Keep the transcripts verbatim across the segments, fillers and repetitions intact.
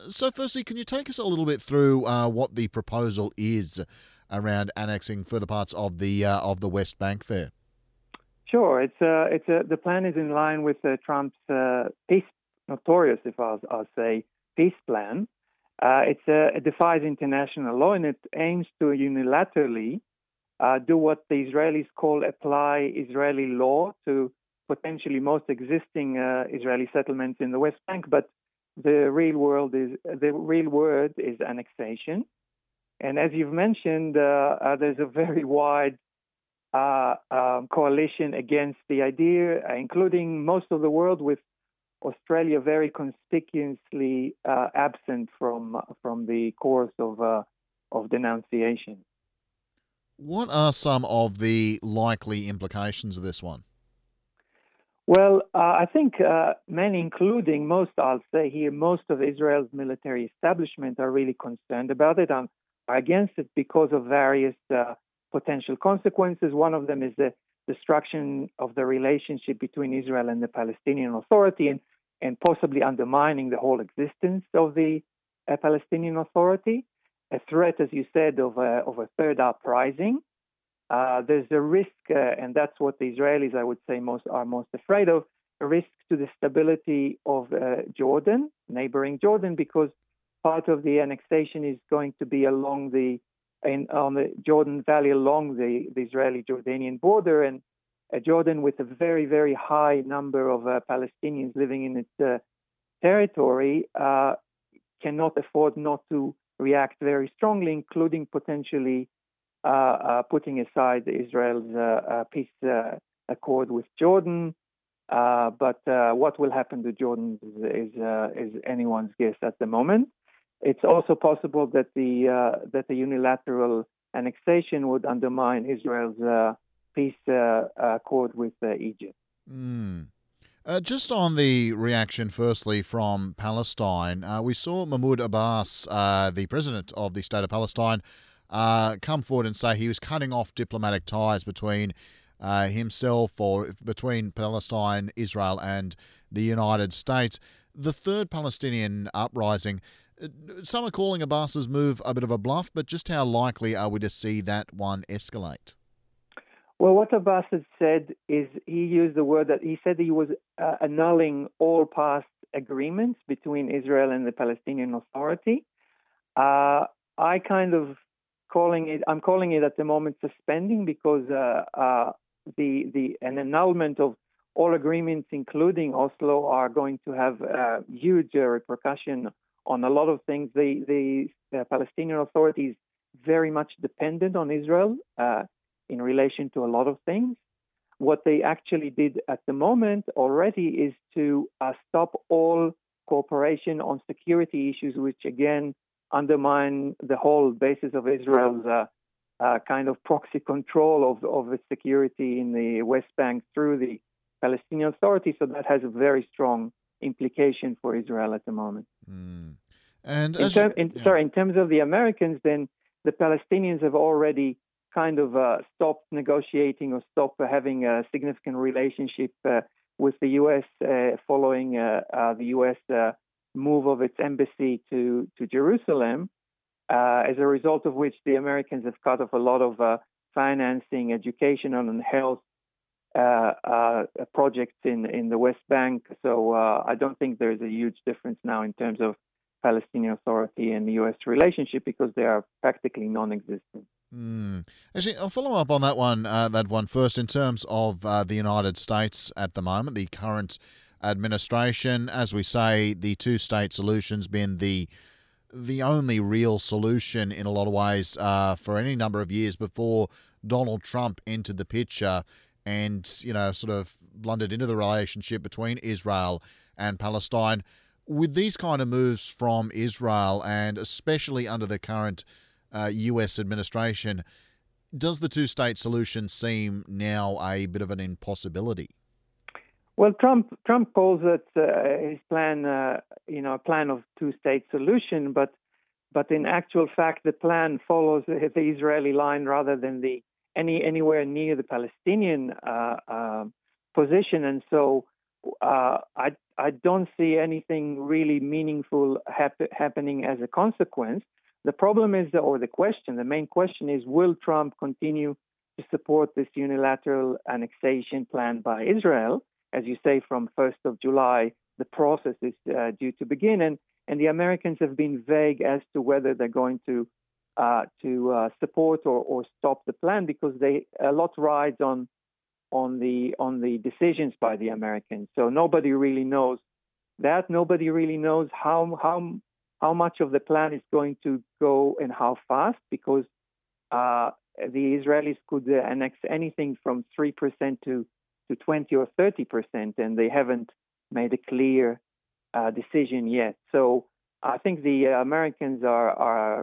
So, firstly, can you take us a little bit through uh, what the proposal is around annexing further parts of the uh, of the West Bank there? Sure. It's uh, it's uh, the plan is in line with uh, Trump's uh, peace, notorious, if I'll, I'll say, peace plan. Uh, it's uh, it defies international law and it aims to unilaterally uh, do what the Israelis call apply Israeli law to potentially most existing uh, Israeli settlements in the West Bank. But the real world is the real word is annexation. And as you've mentioned, uh, uh, there's a very wide uh, um, coalition against the idea, uh, including most of the world, with Australia very conspicuously uh, absent from from the course of uh, of denunciation. What are some of the likely implications of this one? Well, uh, I think uh, many, including most, I'll say here, most of Israel's military establishment are really concerned about it and are against it because of various uh, potential consequences. One of them is the destruction of the relationship between Israel and the Palestinian Authority and, and possibly undermining the whole existence of the uh, Palestinian Authority. A threat, as you said, of a, of a third uprising. Uh, there's a risk, uh, and that's what the Israelis, I would say, most are most afraid of, a risk to the stability of uh, Jordan, neighboring Jordan, because part of the annexation is going to be along the in, on the Jordan Valley, along the, the Israeli-Jordanian border, and uh, Jordan, with a very, very high number of uh, Palestinians living in its uh, territory, uh, cannot afford not to react very strongly, including potentially uh, uh, putting aside Israel's uh, uh, peace uh, accord with Jordan. Uh, but uh, what will happen to Jordan is, is, uh, is anyone's guess at the moment. It's also possible that the uh, that the unilateral annexation would undermine Israel's uh, peace uh, accord with uh, Egypt. Mm. Uh, just on the reaction, firstly, from Palestine, uh, we saw Mahmoud Abbas, uh, the president of the state of Palestine, uh, come forward and say he was cutting off diplomatic ties between uh, himself or between Palestine, Israel, and the United States. The third Palestinian uprising, uh, some are calling Abbas's move a bit of a bluff, but just how likely are we to see that one escalate? Well, what Abbas had said is he used the word that he said he was uh, annulling all past agreements between Israel and the Palestinian Authority. Uh, I kind of calling it, I'm calling it at the moment suspending because uh, uh, the the an annulment of all agreements, including Oslo, are going to have uh, huge uh, repercussion on a lot of things. The the, the Palestinian Authority is very much dependent on Israel. Uh, in relation to a lot of things. What they actually did at the moment already is to uh, stop all cooperation on security issues, which again undermine the whole basis of Israel's uh, uh, kind of proxy control of, of its security in the West Bank through the Palestinian Authority. So that has a very strong implication for Israel at the moment. Mm. And In as you, term, in, yeah. sorry, in terms of the Americans, then the Palestinians have already kind of uh, stopped negotiating or stopped uh, having a significant relationship uh, with the U S uh, following uh, uh, the U S uh, move of its embassy to, to Jerusalem, uh, as a result of which the Americans have cut off a lot of uh, financing, educational and health uh, uh, projects in, in the West Bank. So uh, I don't think there's a huge difference now in terms of Palestinian Authority and the U S relationship because they are practically non-existent. Mm. Actually, I'll follow up on that one. Uh, that one first, in terms of uh, the United States at the moment, the current administration, as we say, the two-state solution's been the the only real solution in a lot of ways uh, for any number of years before Donald Trump entered the picture and you know sort of blundered into the relationship between Israel and Palestine. With these kind of moves from Israel, and especially under the current Uh, U S administration, does the two-state solution seem now a bit of an impossibility? Well, Trump Trump calls it uh, his plan, uh, you know, a plan of two-state solution, but but in actual fact, the plan follows the, the Israeli line rather than the any anywhere near the Palestinian uh, uh, position, and so uh, I I don't see anything really meaningful hap- happening as a consequence. The problem is, or the question, the main question is, will Trump continue to support this unilateral annexation plan by Israel? As you say, from first of July, the process is uh, due to begin, and and the Americans have been vague as to whether they're going to uh, to uh, support or, or stop the plan, because they a lot rides on on the on the decisions by the Americans. So nobody really knows that. Nobody really knows how how how much of the plan is going to go and how fast, because uh, the Israelis could uh, annex anything from three percent to to twenty or thirty percent, and they haven't made a clear uh, decision yet. So I think the Americans are are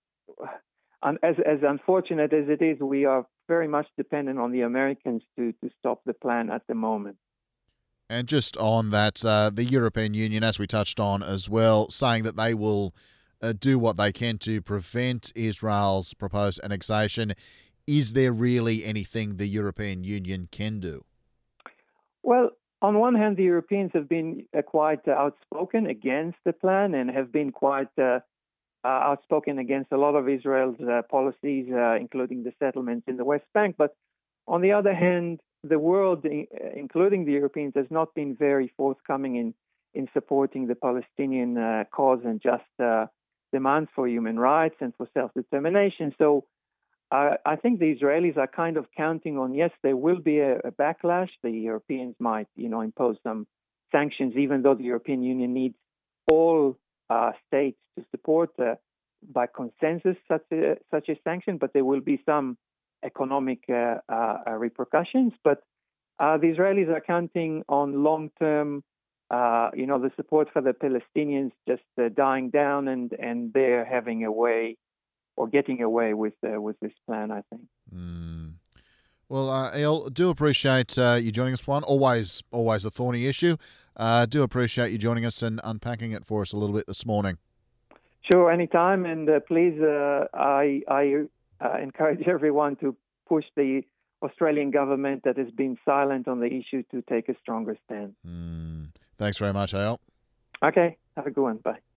and as as unfortunate as it is, we are very much dependent on the Americans to to stop the plan at the moment. And just on that, uh, the European Union, as we touched on as well, saying that they will uh, do what they can to prevent Israel's proposed annexation. Is there really anything the European Union can do? Well, on one hand, the Europeans have been uh, quite uh, outspoken against the plan and have been quite uh, uh, outspoken against a lot of Israel's uh, policies, uh, including the settlements in the West Bank. But on the other hand, the world, including the Europeans, has not been very forthcoming in, in supporting the Palestinian uh, cause and just uh, demands for human rights and for self-determination. So uh, I think the Israelis are kind of counting on, yes, there will be a, a backlash. The Europeans might, you know, impose some sanctions, even though the European Union needs all uh, states to support uh, by consensus such a, such a sanction, but there will be some economic uh, uh, repercussions. But uh, the Israelis are counting on long-term, uh, you know, the support for the Palestinians just uh, dying down, and, and they're having a way or getting away with uh, with this plan, I think. Mm. Well, uh, Eyal, do appreciate uh, you joining us. One always, always a thorny issue. Uh, do appreciate you joining us and unpacking it for us a little bit this morning. Sure, anytime, and uh, please, uh, I I uh, encourage everyone to push the Australian government that has been silent on the issue to take a stronger stand. Mm. Thanks very much, Eyal. Okay, have a good one. Bye.